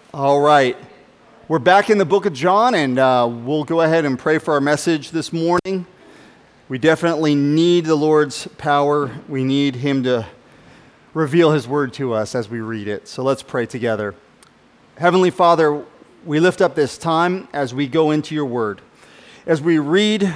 All right. We're back in the book of John, and we'll go ahead and pray for our message this morning. We definitely need the Lord's power. We need Him to reveal His word to us as we read it. So let's pray together. Heavenly Father, we lift up this time as we go into your word. As we read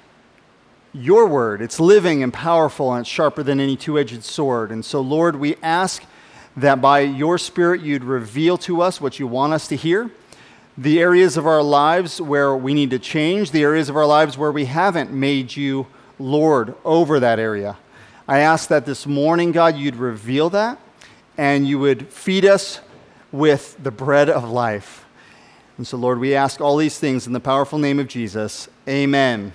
your word, it's living and powerful, and it's sharper than any two-edged sword. And so, Lord, we ask that by your Spirit you'd reveal to us what you want us to hear, the areas of our lives where we need to change, the areas of our lives where we haven't made you Lord over that area. I ask that this morning, God, you'd reveal that, and you would feed us with the bread of life. And so, Lord, we ask all these things in the powerful name of Jesus. Amen.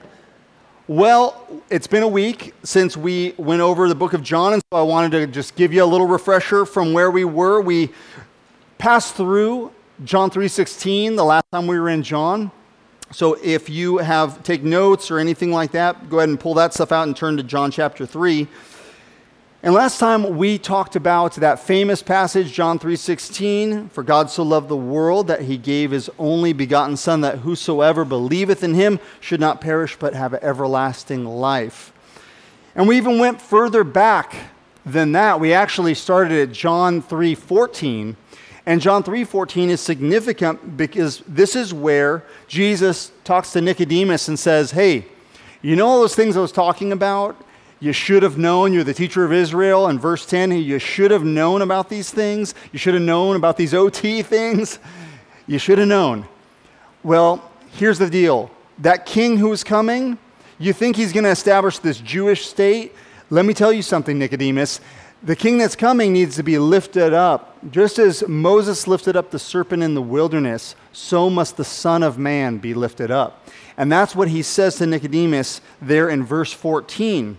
Well, it's been a week since we went over the book of John, and so I wanted to just give you a little refresher from where we were. We passed through John 3:16 the last time we were in John. So if you take notes or anything like that, go ahead and pull that stuff out and turn to John chapter 3. And last time we talked about that famous passage, John 3:16, "For God so loved the world that he gave his only begotten Son, that whosoever believeth in him should not perish but have everlasting life." And we even went further back than that. We actually started at John 3:14. And John 3:14 is significant because this is where Jesus talks to Nicodemus and says, hey, you know all those things I was talking about? You should have known. You're the teacher of Israel. In verse 10, you should have known about these things. You should have known about these OT things. You should have known. Well, here's the deal. That king who is coming, you think he's going to establish this Jewish state? Let me tell you something, Nicodemus. The king that's coming needs to be lifted up. Just as Moses lifted up the serpent in the wilderness, so must the Son of Man be lifted up. And that's what he says to Nicodemus there in verse 14.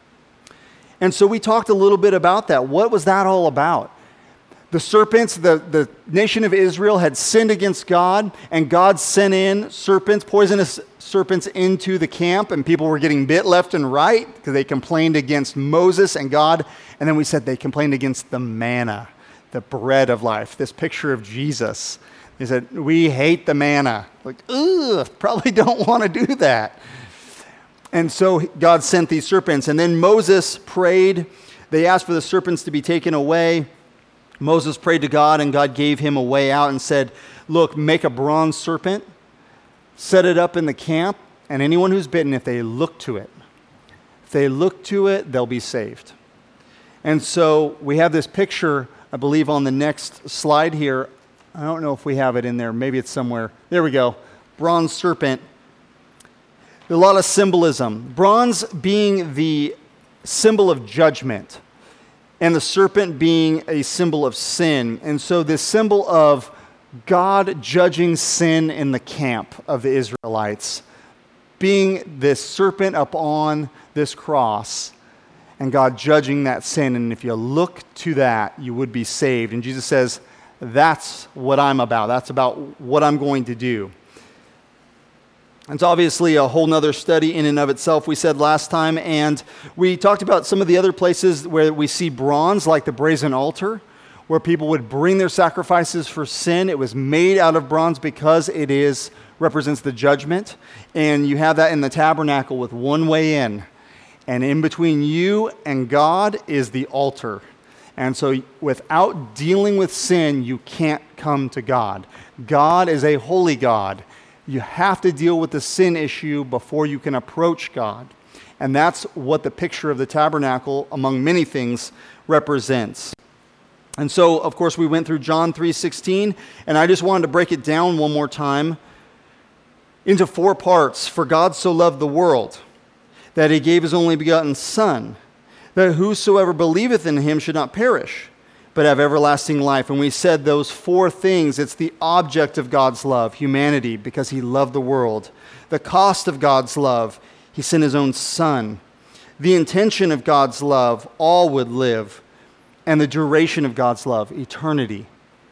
And so we talked a little bit about that. What was that all about? The serpents, the nation of Israel had sinned against God, and God sent in serpents, poisonous serpents into the camp, and people were getting bit left and right because they complained against Moses and God. And then we said they complained against the manna, the bread of life, this picture of Jesus. They said, we hate the manna. Like, probably don't want to do that. And so God sent these serpents. And then Moses prayed. They asked for the serpents to be taken away. Moses prayed to God, and God gave him a way out and said, look, make a bronze serpent, set it up in the camp, and anyone who's bitten, if they look to it, they'll be saved. And so we have this picture, I believe, on the next slide here. I don't know if we have it in there. Maybe it's somewhere. There we go. Bronze serpent. A lot of symbolism. Bronze being the symbol of judgment, and the serpent being a symbol of sin. And so this symbol of God judging sin in the camp of the Israelites, being this serpent upon this cross, and God judging that sin. And if you look to that, you would be saved. And Jesus says, that's what I'm about. That's about what I'm going to do. It's obviously a whole nother study in and of itself, we said last time, and we talked about some of the other places where we see bronze, like the brazen altar, where people would bring their sacrifices for sin. It was made out of bronze because it represents the judgment, and you have that in the tabernacle with one way in, and in between you and God is the altar. And so without dealing with sin, you can't come to God. God is a holy God. You have to deal with the sin issue before you can approach God. And that's what the picture of the tabernacle, among many things, represents. And so, of course, we went through John 3:16, and I just wanted to break it down one more time into 4 parts. For God so loved the world, that he gave his only begotten Son, that whosoever believeth in him should not perish, but have everlasting life. And we said those 4 things. It's the object of God's love, humanity, because he loved the world. The cost of God's love, he sent his own Son. The intention of God's love, all would live. And the duration of God's love, eternity.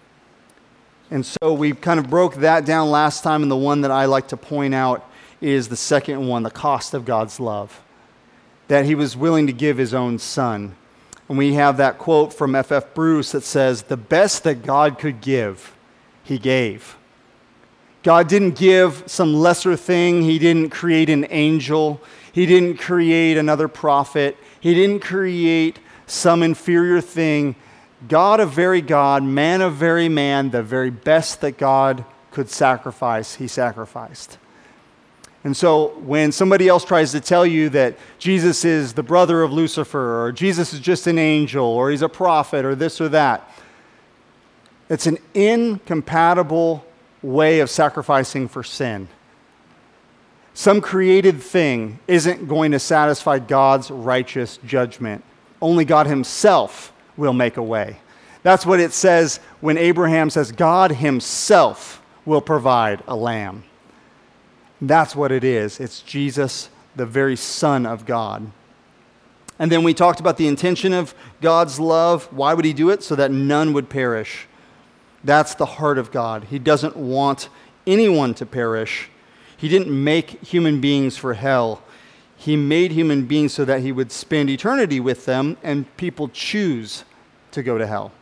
And so we kind of broke that down last time, and the one that I like to point out is the second one, the cost of God's love. That he was willing to give his own Son. And we have that quote from F.F. Bruce that says, the best that God could give he gave. God didn't give some lesser thing. He didn't create an angel. He didn't create another prophet. He didn't create some inferior thing. God of very God, man of very man, the very best that God could sacrifice, he sacrificed. And so when somebody else tries to tell you that Jesus is the brother of Lucifer, or Jesus is just an angel, or he's a prophet, or this or that, it's an incompatible way of sacrificing for sin. Some created thing isn't going to satisfy God's righteous judgment. Only God himself will make a way. That's what it says when Abraham says God himself will provide a lamb. That's what it is. It's Jesus, the very Son of God. And then we talked about the intention of God's love. Why would he do it? So that none would perish. That's the heart of God. He doesn't want anyone to perish. He didn't make human beings for hell. He made human beings so that he would spend eternity with them, and people choose to go to hell.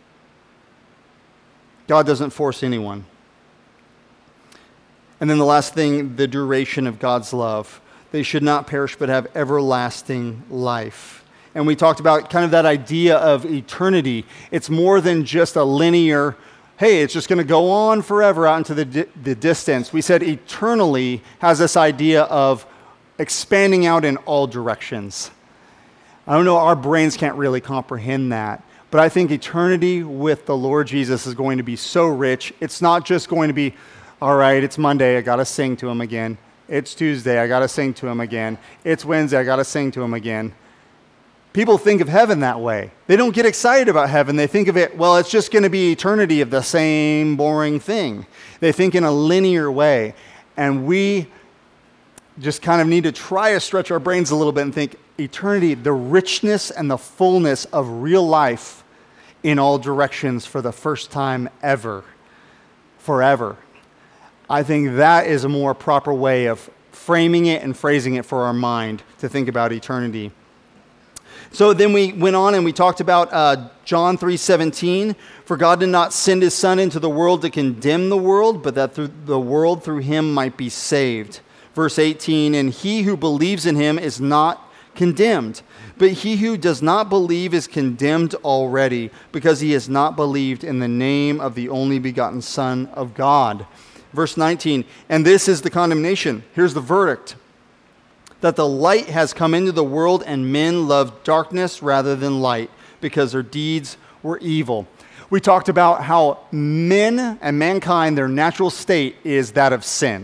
God doesn't force anyone. And then the last thing, the duration of God's love. They should not perish but have everlasting life. And we talked about kind of that idea of eternity. It's more than just a linear, hey, it's just going to go on forever out into the distance. We said eternally has this idea of expanding out in all directions. I don't know, our brains can't really comprehend that. But I think eternity with the Lord Jesus is going to be so rich. It's not just going to be, all right, it's Monday, I got to sing to him again. It's Tuesday, I got to sing to him again. It's Wednesday, I got to sing to him again. People think of heaven that way. They don't get excited about heaven. They think of it, well, it's just going to be eternity of the same boring thing. They think in a linear way. And we just kind of need to try to stretch our brains a little bit and think eternity, the richness and the fullness of real life in all directions for the first time ever, forever. I think that is a more proper way of framing it and phrasing it for our mind to think about eternity. So then we went on and we talked about John 3:17. For God did not send his Son into the world to condemn the world, but that the world through him might be saved. Verse 18, and he who believes in him is not condemned, but he who does not believe is condemned already, because he has not believed in the name of the only begotten Son of God. Verse 19, and this is the condemnation. Here's the verdict. That the light has come into the world, and men love darkness rather than light, because their deeds were evil. We talked about how men and mankind, their natural state is that of sin.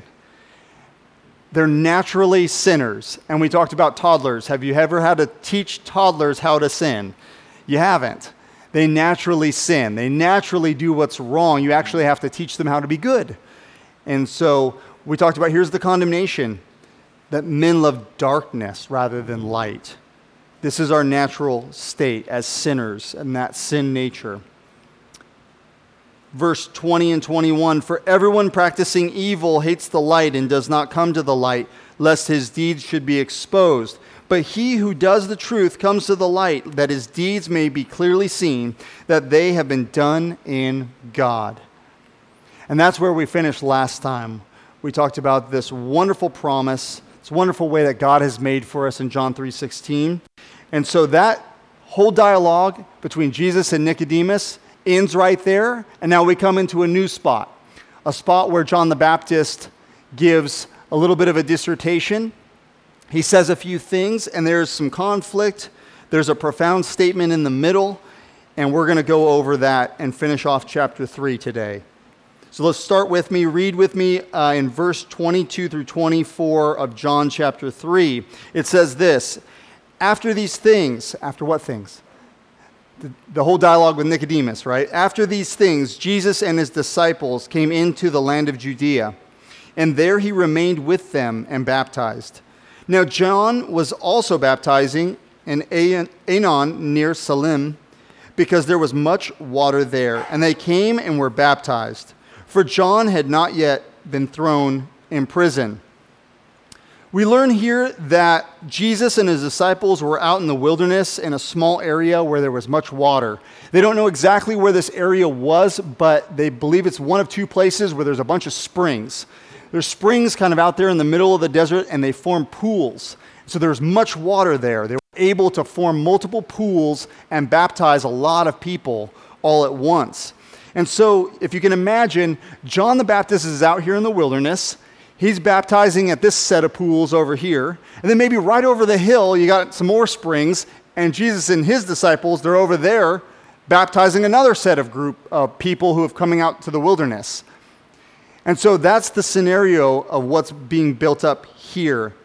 They're naturally sinners. And we talked about toddlers. Have you ever had to teach toddlers how to sin? You haven't. They naturally sin. They naturally do what's wrong. You actually have to teach them how to be good. And so we talked about, here's the condemnation, that men love darkness rather than light. This is our natural state as sinners and that sin nature. Verse 20 and 21, for everyone practicing evil hates the light and does not come to the light, lest his deeds should be exposed. But he who does the truth comes to the light, that his deeds may be clearly seen, that they have been done in God. And that's where we finished last time. We talked about this wonderful promise, this wonderful way that God has made for us in John 3:16. And so that whole dialogue between Jesus and Nicodemus ends right there, and now we come into a new spot, a spot where John the Baptist gives a little bit of a dissertation. He says a few things, and there's some conflict. There's a profound statement in the middle, and we're going to go over that and finish off chapter 3 today. So let's start with me, read with me in verse 22 through 24 of John chapter 3. It says this, after these things, after what things? The whole dialogue with Nicodemus, right? After these things, Jesus and his disciples came into the land of Judea, and there he remained with them and baptized. Now John was also baptizing in Aenon near Salim, because there was much water there, and they came and were baptized. For John had not yet been thrown in prison. We learn here that Jesus and his disciples were out in the wilderness in a small area where there was much water. They don't know exactly where this area was, but they believe it's one of two places where there's a bunch of springs. There's springs kind of out there in the middle of the desert, and they form pools. So there's much water there. They were able to form multiple pools and baptize a lot of people all at once. And so if you can imagine, John the Baptist is out here in the wilderness. He's baptizing at this set of pools over here. And then maybe right over the hill, you got some more springs, and Jesus and his disciples, they're over there baptizing another set of group of people who have coming out to the wilderness. And so that's the scenario of what's being built up here.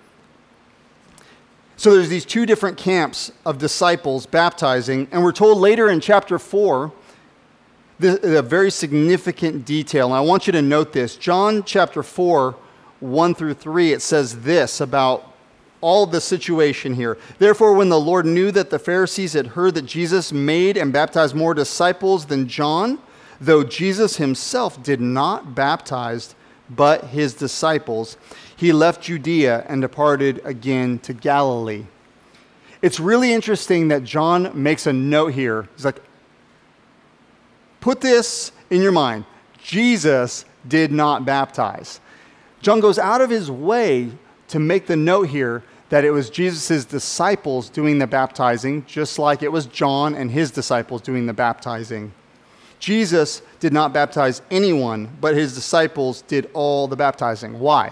So there's these two different camps of disciples baptizing, and we're told later in chapter 4, a very significant detail, and I want you to note this. John chapter 4, 1 through 3, it says this about all the situation here. Therefore, when the Lord knew that the Pharisees had heard that Jesus made and baptized more disciples than John, though Jesus himself did not baptize, but his disciples, he left Judea and departed again to Galilee. It's really interesting that John makes a note here. He's like, put this in your mind. Jesus did not baptize. John goes out of his way to make the note here that it was Jesus' disciples doing the baptizing, just like it was John and his disciples doing the baptizing. Jesus did not baptize anyone, but his disciples did all the baptizing. Why?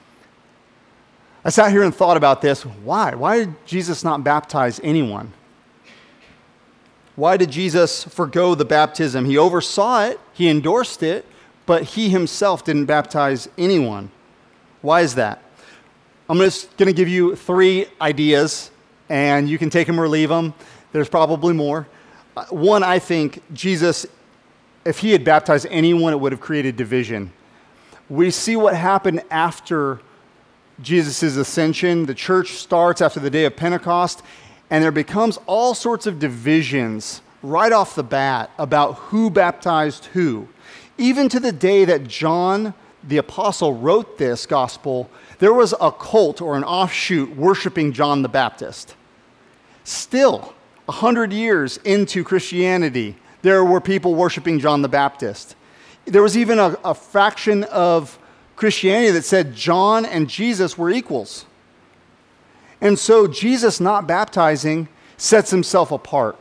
I sat here and thought about this. Why? Why did Jesus not baptize anyone? Why did Jesus forgo the baptism? He oversaw it, he endorsed it, but he himself didn't baptize anyone. Why is that? I'm just going to give you 3 ideas, and you can take them or leave them. There's probably more. One, I think Jesus, if he had baptized anyone, it would have created division. We see what happened after Jesus' ascension. The church starts after the day of Pentecost, and there becomes all sorts of divisions right off the bat about who baptized who. Even to the day that John the apostle wrote this gospel, there was a cult or an offshoot worshiping John the Baptist. Still, 100 years into Christianity, there were people worshiping John the Baptist. There was even a faction of Christianity that said John and Jesus were equals. And so Jesus not baptizing sets himself apart.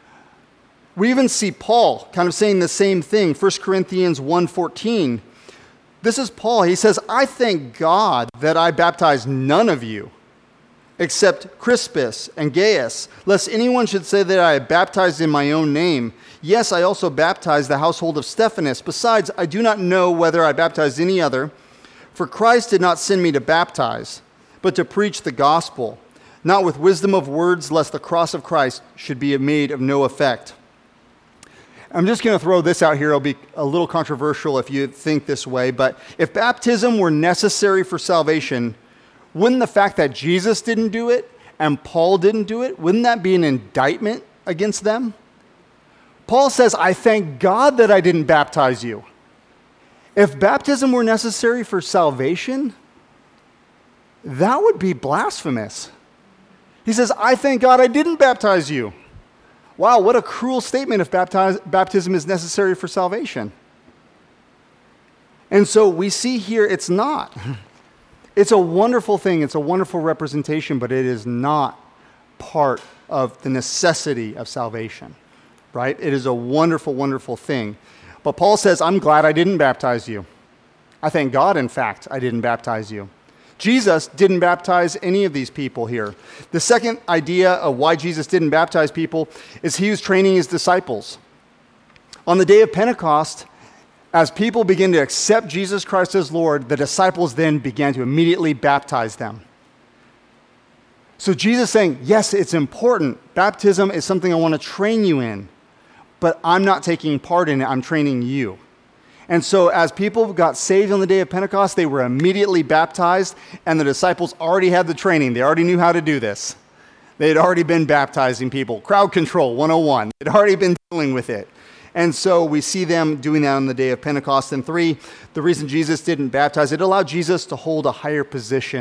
We even see Paul kind of saying the same thing. 1 Corinthians 1:14. This is Paul. He says, I thank God that I baptized none of you except Crispus and Gaius, lest anyone should say that I baptized in my own name. Yes, I also baptized the household of Stephanas. Besides, I do not know whether I baptized any other, for Christ did not send me to baptize, but to preach the gospel, not with wisdom of words, lest the cross of Christ should be made of no effect. I'm just going to throw this out here. It'll be a little controversial if you think this way, but if baptism were necessary for salvation, wouldn't the fact that Jesus didn't do it and Paul didn't do it, wouldn't that be an indictment against them? Paul says, I thank God that I didn't baptize you. If baptism were necessary for salvation, that would be blasphemous. He says, I thank God I didn't baptize you. Wow, what a cruel statement if baptism is necessary for salvation. And so we see here it's not. It's a wonderful thing. It's a wonderful representation, but it is not part of the necessity of salvation, right? It is a wonderful, wonderful thing. But Paul says, I'm glad I didn't baptize you. I thank God, in fact, I didn't baptize you. Jesus didn't baptize any of these people here. The second idea of why Jesus didn't baptize people is he was training his disciples. On the day of Pentecost, as people began to accept Jesus Christ as Lord, the disciples then began to immediately baptize them. So Jesus is saying, yes, it's important. Baptism is something I want to train you in, but I'm not taking part in it. I'm training you. And so as people got saved on the day of Pentecost, they were immediately baptized, and the disciples already had the training. They already knew how to do this. They had already been baptizing people. Crowd control 101. They'd already been dealing with it. And so we see them doing that on the day of Pentecost. And 3, the reason Jesus didn't baptize, it allowed Jesus to hold a higher position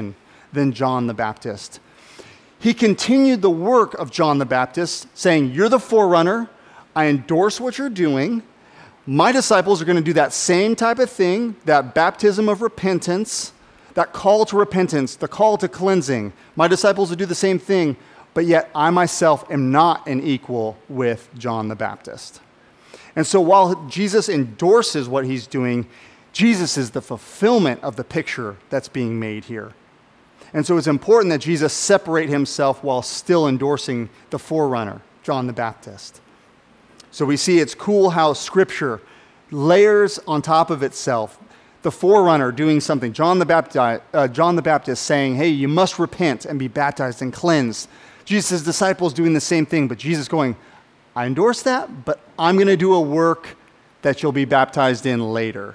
than John the Baptist. He continued the work of John the Baptist, saying, you're the forerunner. I endorse what you're doing. My disciples are going to do that same type of thing, that baptism of repentance, that call to repentance, the call to cleansing. My disciples will do the same thing, but yet I myself am not an equal with John the Baptist. And so while Jesus endorses what he's doing, Jesus is the fulfillment of the picture that's being made here. And so it's important that Jesus separate himself while still endorsing the forerunner, John the Baptist. So we see it's cool how Scripture layers on top of itself. The forerunner doing something, John the Baptist saying, hey, you must repent and be baptized and cleansed. Jesus' disciples doing the same thing, but Jesus going, I endorse that, but I'm going to do a work that you'll be baptized in later.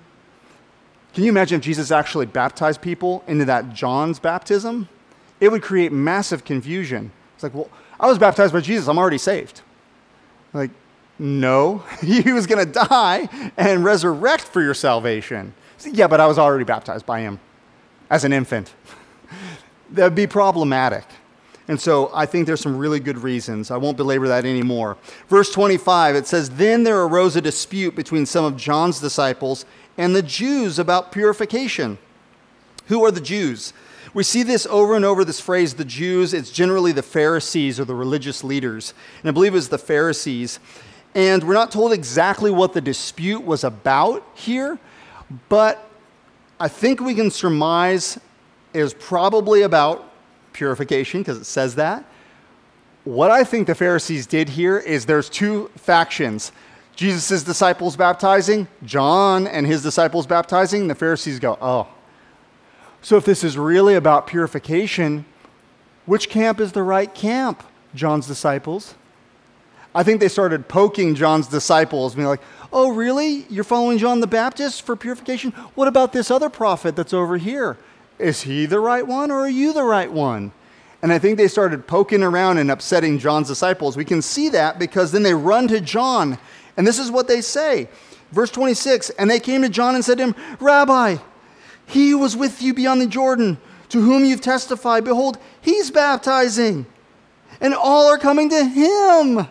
Can you imagine if Jesus actually baptized people into that John's baptism? It would create massive confusion. It's like, well, I was baptized by Jesus. I'm already saved. Like, no, he was going to die and resurrect for your salvation. Yeah, but I was already baptized by him as an infant. That would be problematic. And so I think there's some really good reasons. I won't belabor that anymore. Verse 25, it says, then there arose a dispute between some of John's disciples and the Jews about purification. Who are the Jews? We see this over and over, this phrase, the Jews. It's generally the Pharisees or the religious leaders. And I believe it was the Pharisees. And we're not told exactly what the dispute was about here, but I think we can surmise it was probably about purification, because it says that. What I think the Pharisees did here is there's two factions. Jesus' disciples baptizing, John and his disciples baptizing. The Pharisees go, oh, so if this is really about purification, which camp is the right camp? John's disciples. I think they started poking John's disciples, being like, oh, really? You're following John the Baptist for purification? What about this other prophet that's over here? Is he the right one, or are you the right one? And I think they started poking around and upsetting John's disciples. We can see that because then they run to John, and this is what they say. Verse 26, and they came to John and said to him, Rabbi, he who was with you beyond the Jordan, to whom you've testified, behold, he's baptizing, and all are coming to him.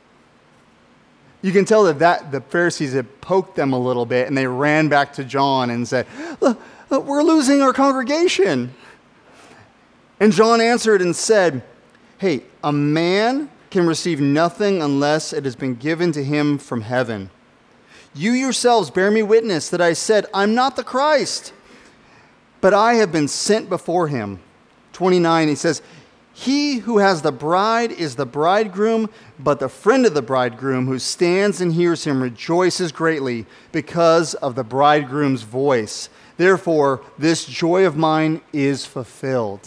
You can tell that the Pharisees had poked them a little bit, and they ran back to John and said, look, we're losing our congregation. And John answered and said, hey, a man can receive nothing unless it has been given to him from heaven. You yourselves bear me witness that I said, I'm not the Christ, but I have been sent before him. 29, he says, he who has the bride is the bridegroom, but the friend of the bridegroom who stands and hears him rejoices greatly because of the bridegroom's voice. Therefore, this joy of mine is fulfilled.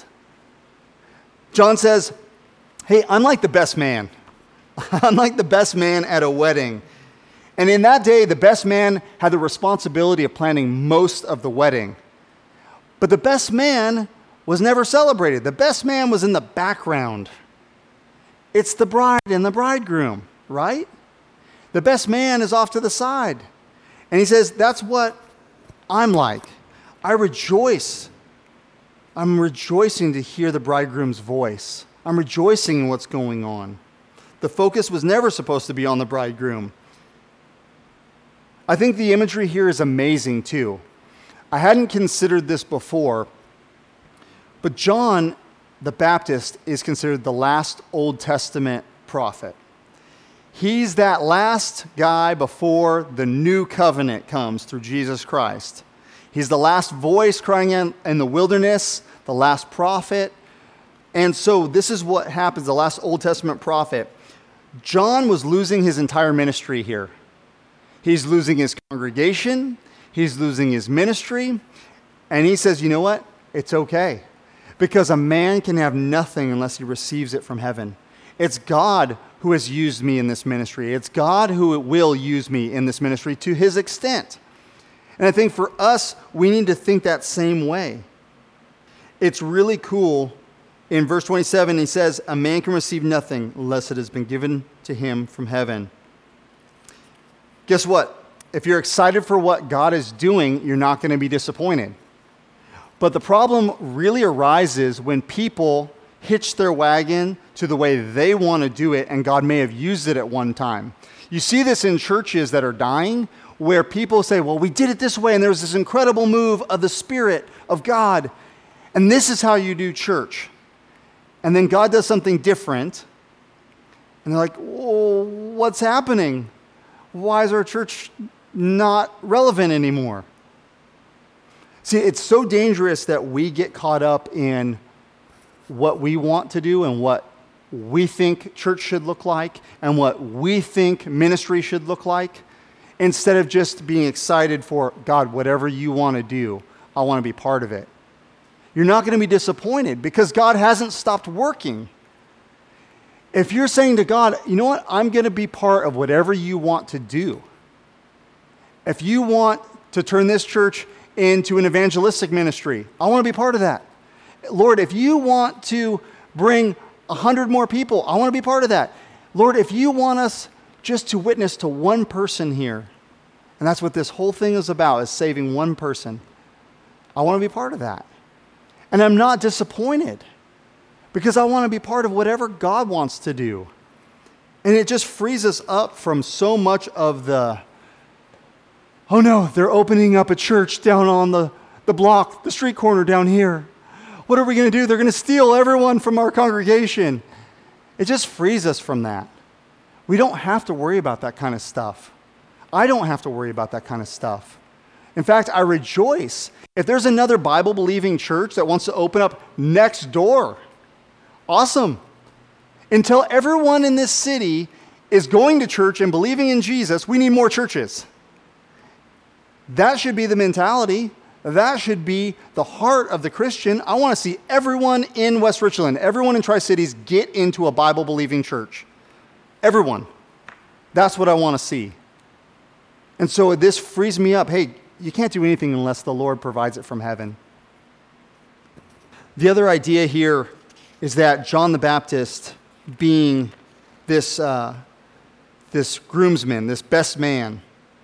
John says, hey, I'm like the best man. I'm like the best man at a wedding. And in that day, the best man had the responsibility of planning most of the wedding. But the best man was never celebrated. The best man was in the background. It's the bride and the bridegroom, right? The best man is off to the side. And he says, that's what I'm like. I rejoice. I'm rejoicing to hear the bridegroom's voice. I'm rejoicing in what's going on. The focus was never supposed to be on the bridegroom. I think the imagery here is amazing too. I hadn't considered this before, but John the Baptist is considered the last Old Testament prophet. He's that last guy before the new covenant comes through Jesus Christ. He's the last voice crying in the wilderness, the last prophet. And so this is what happens, the last Old Testament prophet. John was losing his entire ministry here. He's losing his congregation. He's losing his ministry. And he says, you know what? It's okay. Because a man can have nothing unless he receives it from heaven. It's God who has used me in this ministry. It's God who will use me in this ministry to his extent. And I think for us, we need to think that same way. It's really cool. In verse 27, he says, a man can receive nothing unless it has been given to him from heaven. Guess what? If you're excited for what God is doing, you're not going to be disappointed. But the problem really arises when people hitch their wagon to the way they want to do it, and God may have used it at one time. You see this in churches that are dying, where people say, well, we did it this way, and there was this incredible move of the Spirit of God, and this is how you do church. And then God does something different, and they're like, oh, what's happening? Why is our church not relevant anymore? See, it's so dangerous that we get caught up in what we want to do and what we think church should look like and what we think ministry should look like, instead of just being excited for, God, whatever you want to do, I want to be part of it. You're not going to be disappointed because God hasn't stopped working. If you're saying to God, you know what, I'm going to be part of whatever you want to do. If you want to turn this church into an evangelistic ministry, I want to be part of that. Lord, if you want to bring 100 more people, I want to be part of that. Lord, if you want us just to witness to one person here, and that's what this whole thing is about, is saving one person, I want to be part of that. And I'm not disappointed because I want to be part of whatever God wants to do. And it just frees us up from so much of the, oh no, they're opening up a church down on the block, the street corner down here. What are we going to do? They're going to steal everyone from our congregation. It just frees us from that. We don't have to worry about that kind of stuff. I don't have to worry about that kind of stuff. In fact, I rejoice if there's another Bible-believing church that wants to open up next door. Awesome. Until everyone in this city is going to church and believing in Jesus, we need more churches. That should be the mentality. That should be the heart of the Christian. I want to see everyone in West Richland, everyone in Tri-Cities get into a Bible-believing church. Everyone. That's what I want to see. And so this frees me up. Hey, you can't do anything unless the Lord provides it from heaven. The other idea here is that John the Baptist, being this groomsman, this best man,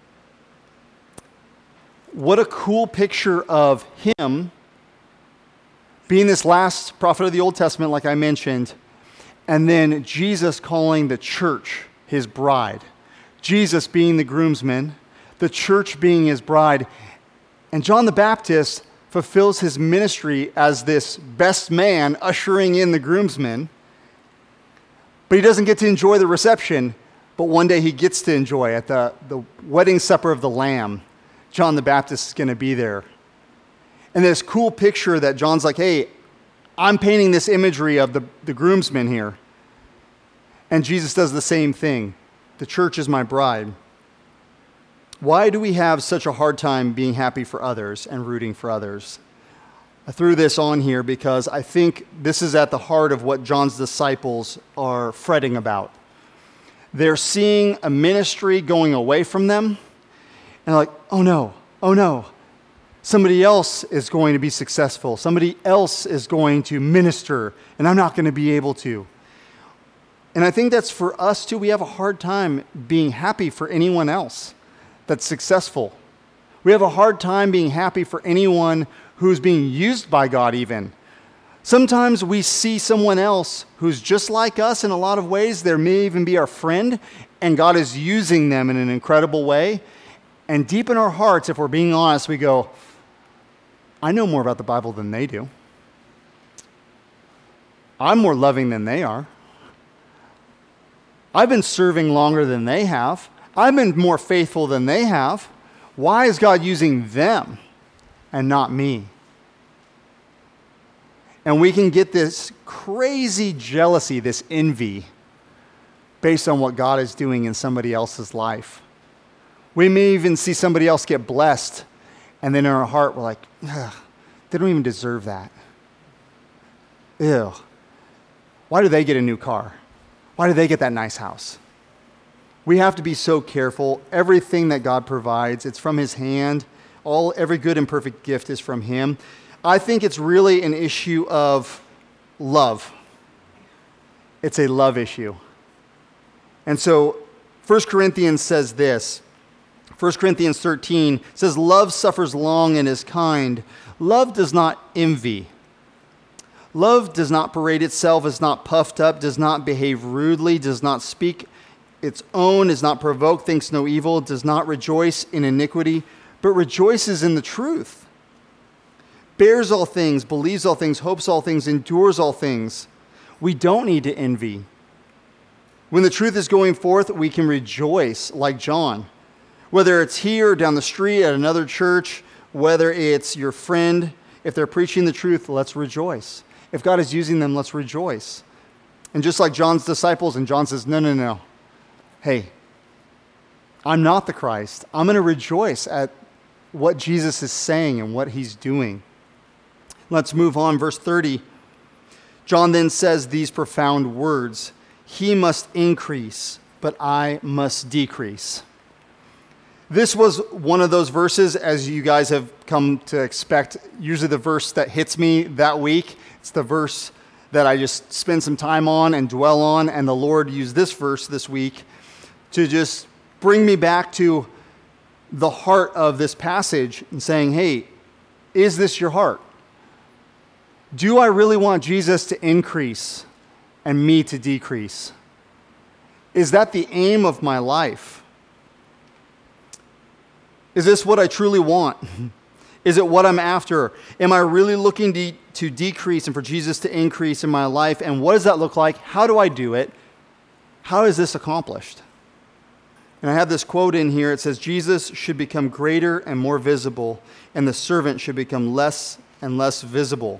what a cool picture of him being this last prophet of the Old Testament, like I mentioned, and then Jesus calling the church his bride. Jesus being the groomsman, the church being his bride. And John the Baptist fulfills his ministry as this best man ushering in the groomsmen. But he doesn't get to enjoy the reception, but one day he gets to enjoy at the wedding supper of the Lamb. John the Baptist is going to be there. And this cool picture that John's like, hey, I'm painting this imagery of the groomsmen here. And Jesus does the same thing. The church is my bride. Why do we have such a hard time being happy for others and rooting for others? I threw this on here because I think this is at the heart of what John's disciples are fretting about. They're seeing a ministry going away from them, and they're like, oh no, somebody else is going to be successful. Somebody else is going to minister, and I'm not going to be able to. And I think that's for us too. We have a hard time being happy for anyone else that's successful. We have a hard time being happy for anyone who's being used by God even. Sometimes we see someone else who's just like us in a lot of ways. There may even be our friend, and God is using them in an incredible way. And deep in our hearts, if we're being honest, we go, I know more about the Bible than they do. I'm more loving than they are. I've been serving longer than they have. I've been more faithful than they have. Why is God using them and not me? And we can get this crazy jealousy, this envy, based on what God is doing in somebody else's life. We may even see somebody else get blessed, and then in our heart we're like, they don't even deserve that. Ew. Why do they get a new car? Why do they get that nice house? We have to be so careful. Everything that God provides, it's from his hand. Every good and perfect gift is from him. I think it's really an issue of love. It's a love issue. And so 1 Corinthians says this, 1 Corinthians 13 says, love suffers long and is kind. Love does not envy. Love does not parade itself, is not puffed up, does not behave rudely, does not speak its own, is not provoked, thinks no evil, does not rejoice in iniquity, but rejoices in the truth. Bears all things, believes all things, hopes all things, endures all things. We don't need to envy. When the truth is going forth, we can rejoice like John. Whether it's here, down the street, at another church, whether it's your friend, if they're preaching the truth, let's rejoice. If God is using them, let's rejoice. And just like John's disciples, and John says, no. Hey, I'm not the Christ. I'm going to rejoice at what Jesus is saying and what he's doing. Let's move on. Verse 30. John then says these profound words, he must increase, but I must decrease. This was one of those verses, as you guys have come to expect, usually the verse that hits me that week. It's the verse that I just spend some time on and dwell on, and the Lord used this verse this week to just bring me back to the heart of this passage and saying, hey, is this your heart? Do I really want Jesus to increase and me to decrease? Is that the aim of my life? Is this what I truly want? Is it what I'm after? Am I really looking to decrease and for Jesus to increase in my life? And what does that look like? How do I do it? How is this accomplished? And I have this quote in here. It says, Jesus should become greater and more visible, and the servant should become less and less visible.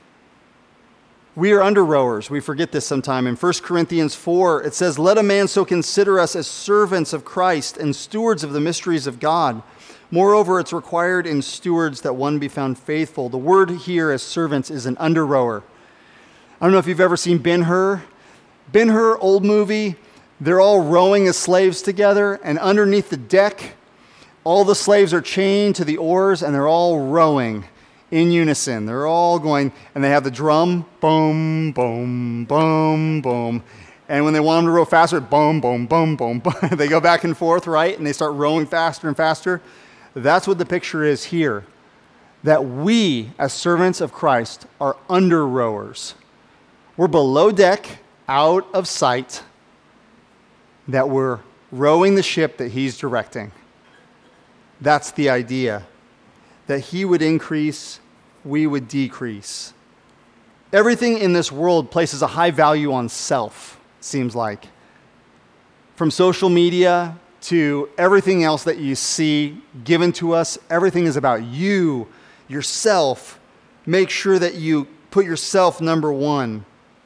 We are under rowers. We forget this sometime. In 1 Corinthians 4, it says, let a man so consider us as servants of Christ and stewards of the mysteries of God. Moreover, it's required in stewards that one be found faithful. The word here as servants is an under rower. I don't know if you've ever seen Ben-Hur. Ben-Hur, old movie. They're all rowing as slaves together, and underneath the deck, all the slaves are chained to the oars, and they're all rowing in unison. They're all going, and they have the drum, boom, boom, boom, boom. And when they want them to row faster, boom, boom, boom, boom, boom. They go back and forth, right? And they start rowing faster and faster. That's what the picture is here. That we, as servants of Christ, are under rowers. We're below deck, out of sight, that we're rowing the ship that he's directing. That's the idea. That he would increase, we would decrease. Everything in this world places a high value on self, it seems like. From social media to everything else that you see given to us, everything is about you, yourself. Make sure that you put yourself number one.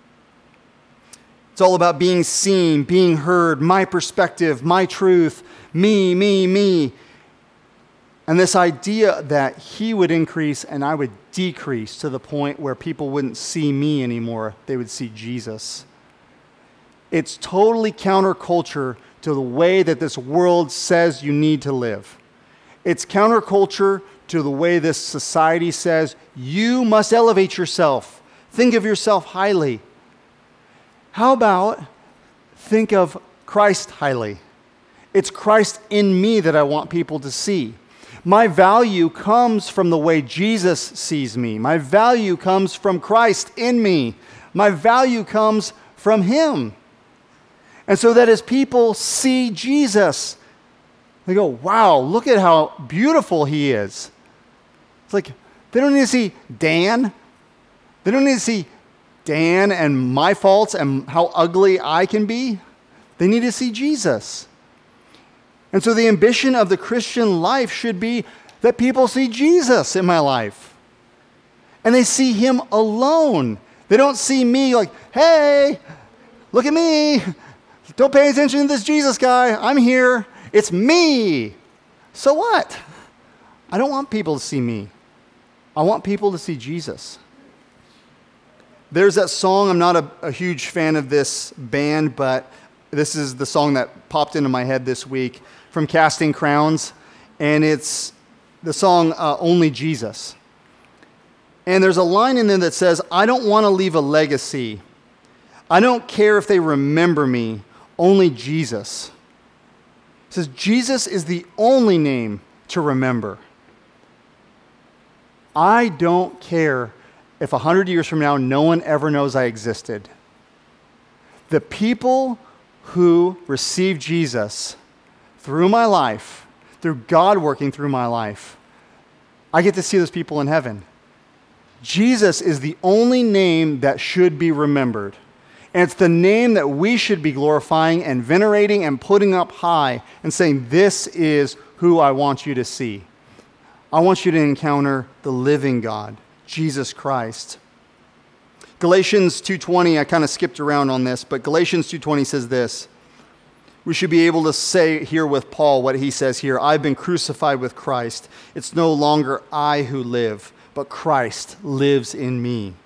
It's all about being seen, being heard, my perspective, my truth, me. And this idea that he would increase and I would decrease to the point where people wouldn't see me anymore, they would see Jesus. It's totally counterculture to the way that this world says you need to live. It's counterculture to the way this society says you must elevate yourself. Think of yourself highly. How about think of Christ highly? It's Christ in me that I want people to see. My value comes from the way Jesus sees me. My value comes from Christ in me. My value comes from him. And so that as people see Jesus, they go, wow, look at how beautiful he is. It's like, they don't need to see Dan. They don't need to see Dan and my faults and how ugly I can be. They need to see Jesus. And so the ambition of the Christian life should be that people see Jesus in my life. And they see him alone. They don't see me like, hey, look at me. Don't pay attention to this Jesus guy. I'm here. It's me. So what? I don't want people to see me. I want people to see Jesus. There's that song. I'm not a huge fan of this band, but this is the song that popped into my head this week from Casting Crowns. And it's the song Only Jesus. And there's a line in there that says, I don't want to leave a legacy. I don't care if they remember me, only Jesus. It says Jesus is the only name to remember. I don't care if 100 years from now no one ever knows I existed. The people who received Jesus through my life, through God working through my life, I get to see those people in heaven. Jesus is the only name that should be remembered. And it's the name that we should be glorifying and venerating and putting up high and saying, this is who I want you to see. I want you to encounter the living God, Jesus Christ. Galatians 2:20, I kind of skipped around on this, but Galatians 2:20 says this. We should be able to say here with Paul what he says here. I've been crucified with Christ. It's no longer I who live, but Christ lives in me.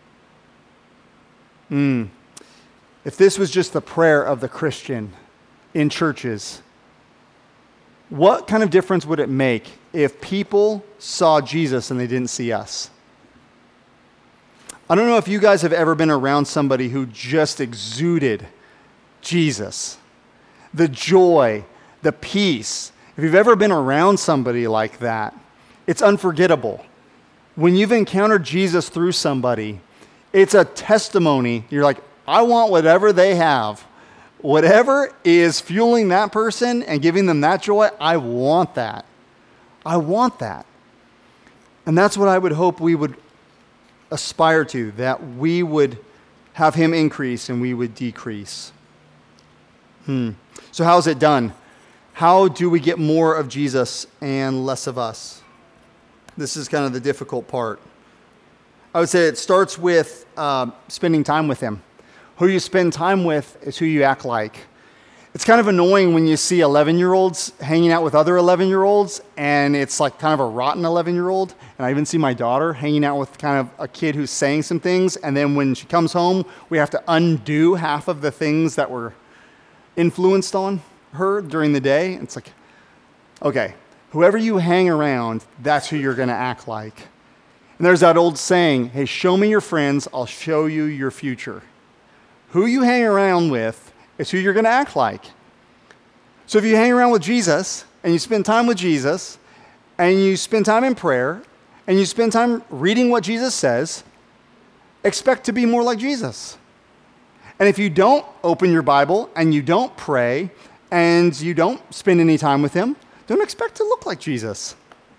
If this was just the prayer of the Christian in churches, what kind of difference would it make if people saw Jesus and they didn't see us? I don't know if you guys have ever been around somebody who just exuded Jesus, the joy, the peace. If you've ever been around somebody like that, it's unforgettable. When you've encountered Jesus through somebody, it's a testimony. You're like, I want whatever they have. Whatever is fueling that person and giving them that joy, I want that. I want that. And that's what I would hope we would aspire to, that we would have him increase and we would decrease. So how is it done? How do we get more of Jesus and less of us? This is kind of the difficult part. I would say it starts with spending time with him. Who you spend time with is who you act like. It's kind of annoying when you see 11-year-olds hanging out with other 11-year-olds, and it's like kind of a rotten 11-year-old. And I even see my daughter hanging out with kind of a kid who's saying some things, and then when she comes home, we have to undo half of the things that were influenced on her during the day. It's like, okay, whoever you hang around, that's who you're going to act like. And there's that old saying, hey, show me your friends, I'll show you your future. Who you hang around with is who you're going to act like. So if you hang around with Jesus, and you spend time with Jesus, and you spend time in prayer, and you spend time reading what Jesus says, expect to be more like Jesus. And if you don't open your Bible, and you don't pray, and you don't spend any time with him, don't expect to look like Jesus.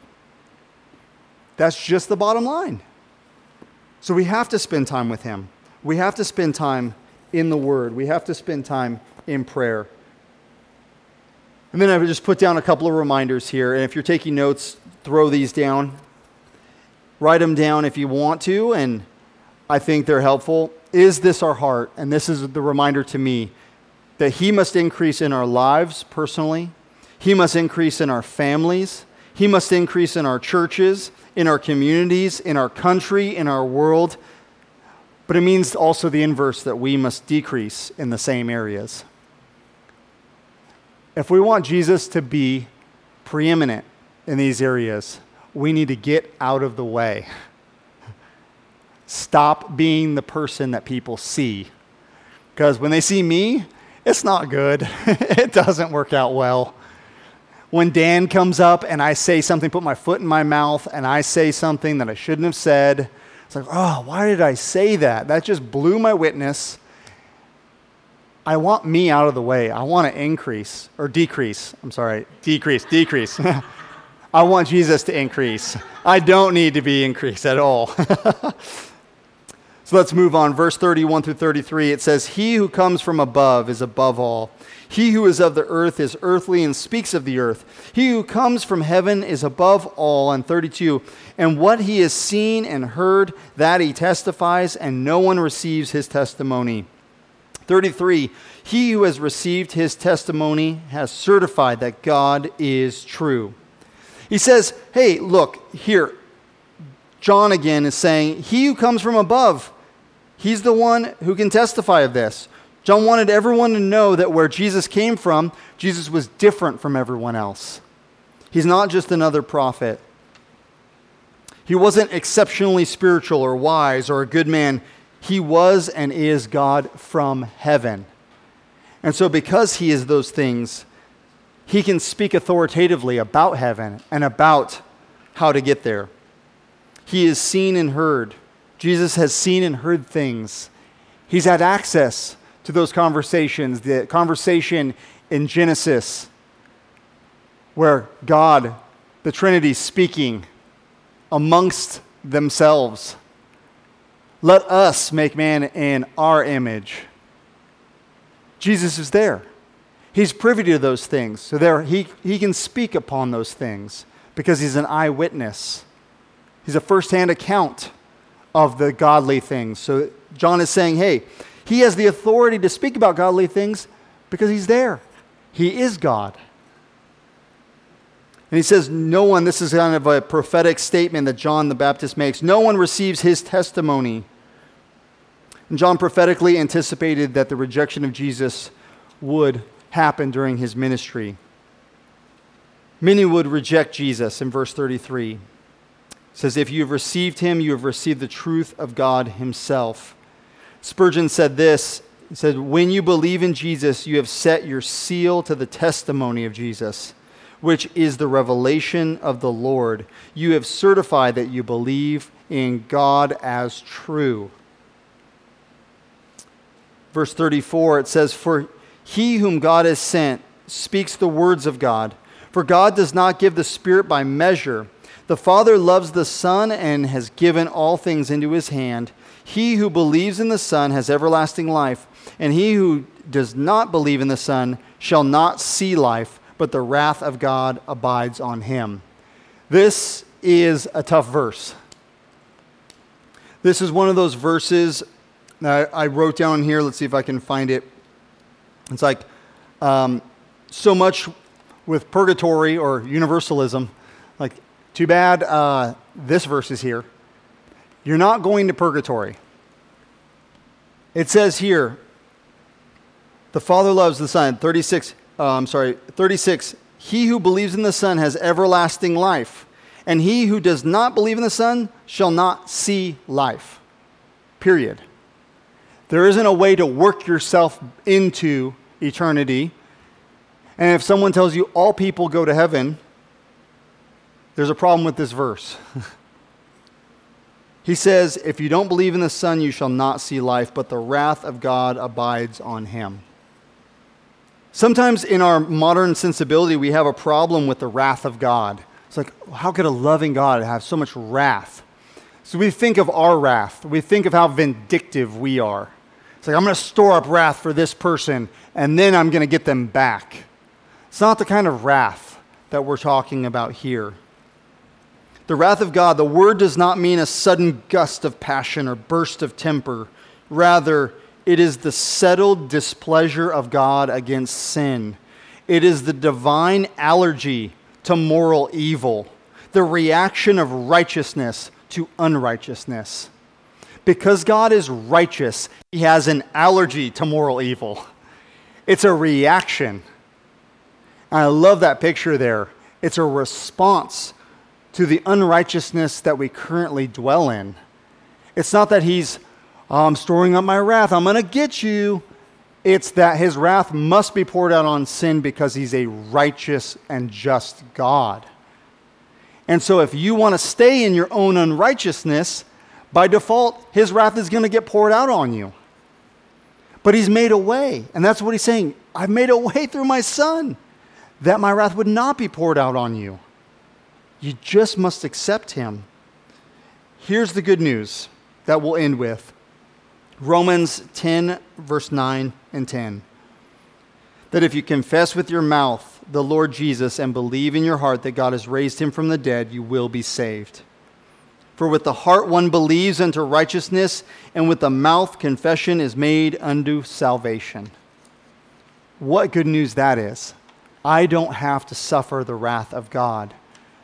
That's just the bottom line. So we have to spend time with him. We have to spend time in the Word. We have to spend time in prayer. And then I would just put down a couple of reminders here. And if you're taking notes, throw these down. Write them down if you want to, and I think they're helpful. Is this our heart? And this is the reminder to me that he must increase in our lives personally. He must increase in our families. He must increase in our churches, in our communities, in our country, in our world. But it means also the inverse, that we must decrease in the same areas. If we want Jesus to be preeminent in these areas, we need to get out of the way. Stop being the person that people see. Because when they see me, it's not good. It doesn't work out well. When Dan comes up and I say something, put my foot in my mouth, and I say something that I shouldn't have said, it's like, oh, why did I say that? That just blew my witness. I want me out of the way. I want to increase, or decrease. I'm sorry, decrease. I want Jesus to increase. I don't need to be increased at all. So let's move on. Verse 31 through 33, it says, he who comes from above is above all. He who is of the earth is earthly and speaks of the earth. He who comes from heaven is above all. And 32, and what he has seen and heard, that he testifies, and no one receives his testimony. 33, he who has received his testimony has certified that God is true. He says, hey, look, here, John again is saying, he who comes from above, he's the one who can testify of this. John wanted everyone to know that where Jesus came from, Jesus was different from everyone else. He's not just another prophet. He wasn't exceptionally spiritual or wise or a good man. He was and is God from heaven. And so because he is those things, He can speak authoritatively about heaven and about how to get there. He is seen and heard. Jesus has seen and heard things. He's had access to those conversations, the conversation in Genesis where God, the Trinity, speaking amongst themselves. Let us make man in our image. Jesus is there. He's privy to those things. So there he can speak upon those things because he's an eyewitness. He's a first-hand account of the godly things. So John is saying, hey, he has the authority to speak about godly things because he's there. He is God. And he says, no one, this is kind of a prophetic statement that John the Baptist makes, no one receives his testimony. And John prophetically anticipated that the rejection of Jesus would happen during his ministry. Many would reject Jesus in verse 33. It says, if you have received him, you have received the truth of God himself. Spurgeon said this, he said, when you believe in Jesus, you have set your seal to the testimony of Jesus, which is the revelation of the Lord. You have certified that you believe in God as true. Verse 34, it says, for he whom God has sent speaks the words of God. For God does not give the Spirit by measure. The Father loves the Son and has given all things into his hand. He who believes in the Son has everlasting life, and he who does not believe in the Son shall not see life, but the wrath of God abides on him. This is a tough verse. This is one of those verses that I wrote down here. Let's see if I can find it. It's like so much with purgatory or universalism. Like, too bad this verse is here. You're not going to purgatory. It says here, the Father loves the Son. 36, he who believes in the Son has everlasting life, and he who does not believe in the Son shall not see life. Period. There isn't a way to work yourself into eternity. And if someone tells you all people go to heaven, there's a problem with this verse. He says, if you don't believe in the Son, you shall not see life, but the wrath of God abides on him. Sometimes in our modern sensibility, we have a problem with the wrath of God. It's like, how could a loving God have so much wrath? So we think of our wrath. We think of how vindictive we are. It's like, I'm going to store up wrath for this person, and then I'm going to get them back. It's not the kind of wrath that we're talking about here. The wrath of God, the word does not mean a sudden gust of passion or burst of temper. Rather, it is the settled displeasure of God against sin. It is the divine allergy to moral evil, the reaction of righteousness to unrighteousness. Because God is righteous, he has an allergy to moral evil. It's a reaction. And I love that picture there. It's a response to the unrighteousness that we currently dwell in. It's not that he's, I'm storing up my wrath, I'm going to get you. It's that his wrath must be poured out on sin because he's a righteous and just God. And so if you want to stay in your own unrighteousness, by default, his wrath is going to get poured out on you. But he's made a way. And that's what he's saying. I've made a way through my Son that my wrath would not be poured out on you. You just must accept him. Here's the good news that we'll end with. Romans 10, verse 9 and 10. That if you confess with your mouth the Lord Jesus and believe in your heart that God has raised him from the dead, you will be saved. For with the heart one believes unto righteousness, and with the mouth confession is made unto salvation. What good news that is. I don't have to suffer the wrath of God.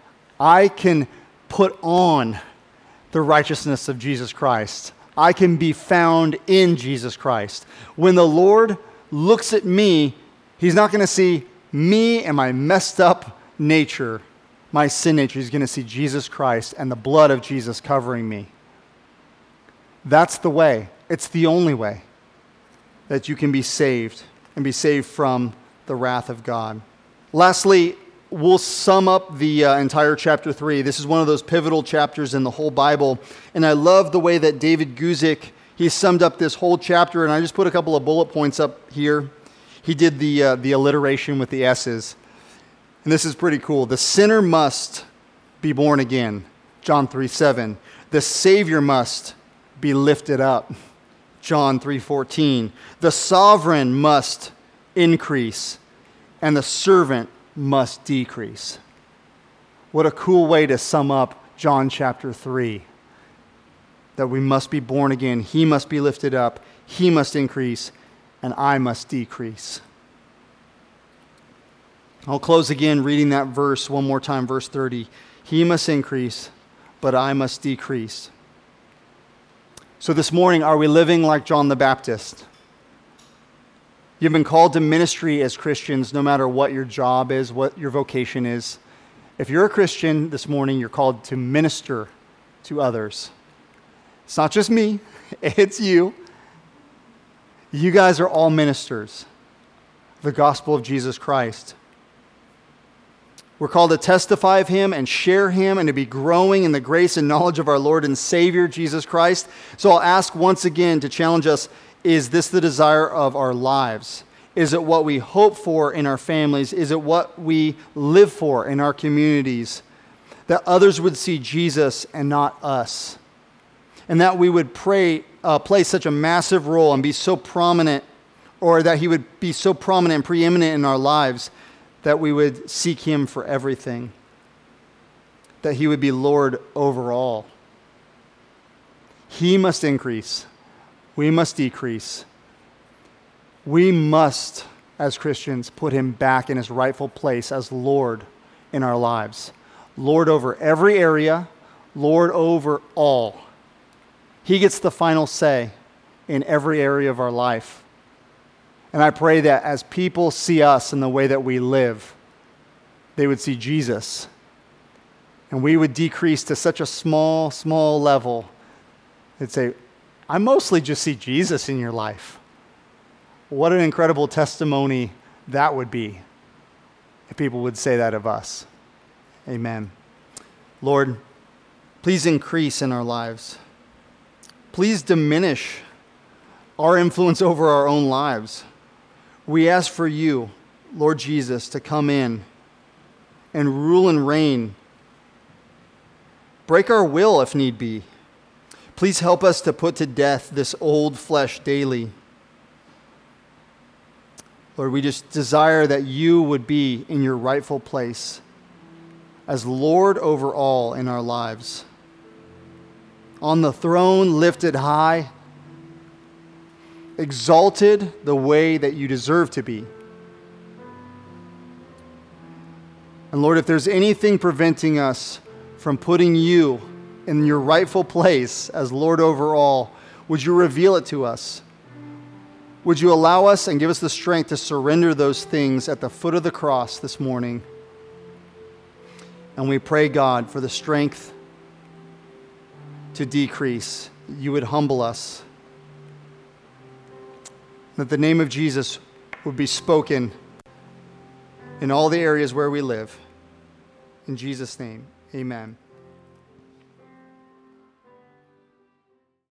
I can put on the righteousness of Jesus Christ. I can be found in Jesus Christ. When the Lord looks at me, he's not going to see me and my messed up nature, my sin nature. He's going to see Jesus Christ and the blood of Jesus covering me. That's the way. It's the only way that you can be saved and be saved from the wrath of God. Lastly, we'll sum up the entire chapter 3. This is one of those pivotal chapters in the whole Bible. And I love the way that David Guzik, he summed up this whole chapter. And I just put a couple of bullet points up here. He did the alliteration with the S's. And this is pretty cool. The sinner must be born again. John 3:7. The Savior must be lifted up. John 3:14. The sovereign must increase, and the servant must decrease. What a cool way to sum up John chapter 3. That we must be born again. He must be lifted up. He must increase, and I must decrease. I'll close again reading that verse one more time, verse 30. He must increase, but I must decrease. So this morning, are we living like John the Baptist? You've been called to ministry as Christians, no matter what your job is, what your vocation is. If you're a Christian this morning, you're called to minister to others. It's not just me, it's you. You guys are all ministers of the gospel of Jesus Christ. We're called to testify of Him and share Him and to be growing in the grace and knowledge of our Lord and Savior, Jesus Christ. So I'll ask once again to challenge us, is this the desire of our lives? Is it what we hope for in our families? Is it what we live for in our communities? That others would see Jesus and not us. And that we would play such a massive role and be so prominent, or that He would be so prominent and preeminent in our lives, that we would seek Him for everything. That He would be Lord over all. He must increase. We must decrease. We must, as Christians, put Him back in His rightful place as Lord in our lives. Lord over every area, Lord over all. He gets the final say in every area of our life. And I pray that as people see us in the way that we live, they would see Jesus. And we would decrease to such a small, small level. They'd say, I mostly just see Jesus in your life. What an incredible testimony that would be if people would say that of us. Amen. Lord, please increase in our lives. Please diminish our influence over our own lives. We ask for You, Lord Jesus, to come in and rule and reign. Break our will if need be. Please help us to put to death this old flesh daily. Lord, we just desire that You would be in Your rightful place as Lord over all in our lives. On the throne, lifted high, exalted the way that You deserve to be. And Lord, if there's anything preventing us from putting You in Your rightful place as Lord over all, would You reveal it to us? Would You allow us and give us the strength to surrender those things at the foot of the cross this morning? And we pray, God, for the strength to decrease. You would humble us. That the name of Jesus would be spoken in all the areas where we live. In Jesus' name, amen.